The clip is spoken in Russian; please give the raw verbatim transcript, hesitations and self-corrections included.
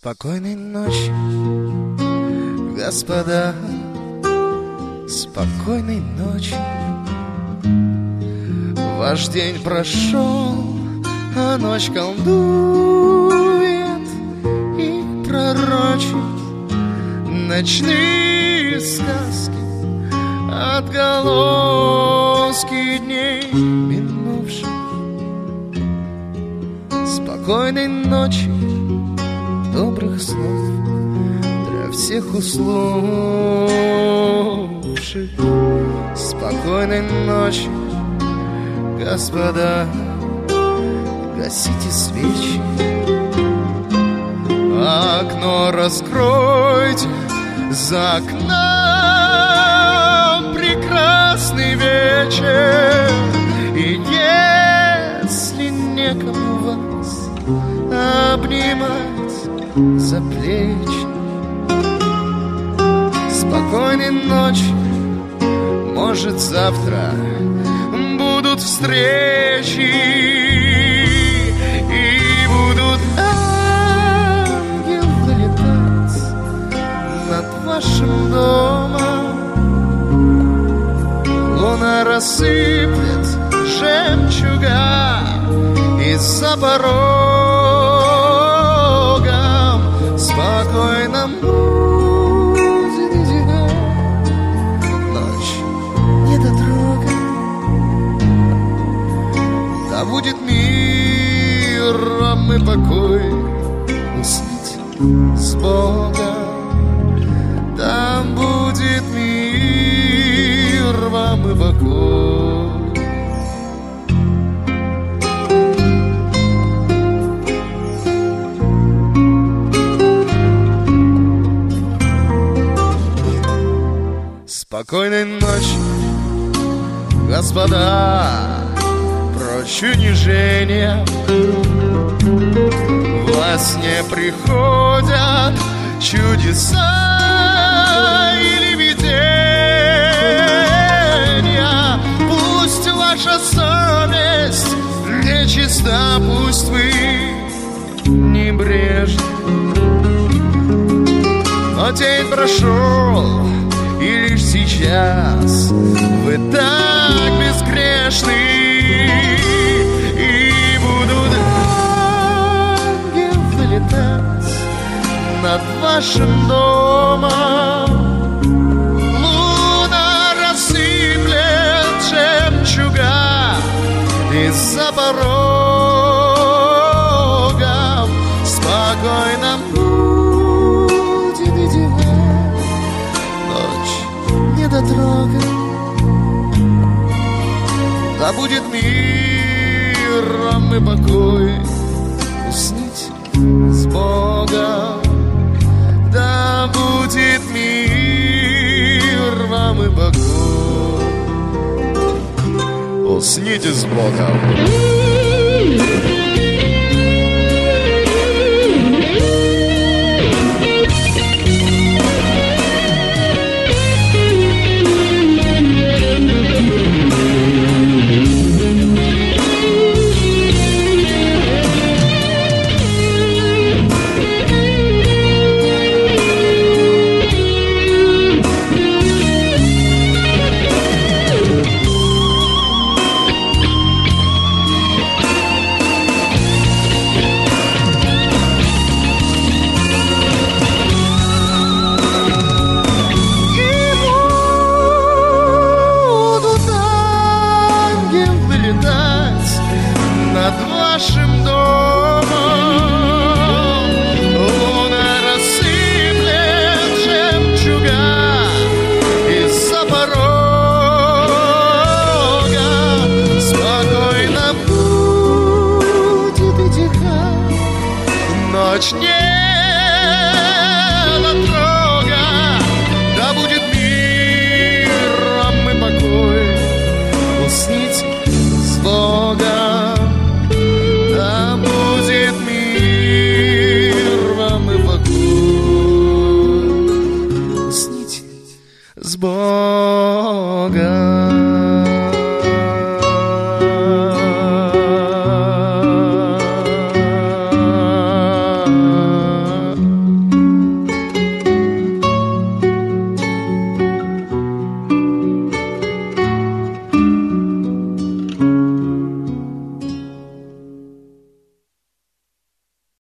Спокойной ночи, господа, спокойной ночи. Ваш день прошел, а ночь колдует и пророчит ночные сказки, отголоски дней минувших. Спокойной ночи, добрых снов для всех услышавших. Спокойной ночи, господа, гасите свечи, окно раскройте, за окном прекрасный вечер. И если некому вас обнимать за плечи, спокойной ночи, может завтра будут встречи и будут ангелы летать над вашим домом. Луна рассыплет жемчуга и за порогом спокойно будет идти ночь недотрога. Да будет миром и покой, усните с Богом. Да будет мир вам и покой. Спокойной ночи, господа, прочь унижения. Во сне приходят чудеса или видения. Пусть ваша совесть нечиста, пусть вы небрежны, но день прошел, и лишь сейчас вы так безгрешны. И будут ангелы летать над вашим домом. Луна рассыплет жемчуга и за порогом спокойно будет идти недотрога. Да будет миром и покой, усните с Богом. Да будет мир вам и покой, усните с Богом. Над вашим домом луна рассыплет жемчуга и за порогом спокойно будет идти ночь недотрога. Да будет миром и покой, усните с Богом. Да будет мир вам и покой, усните с Богом.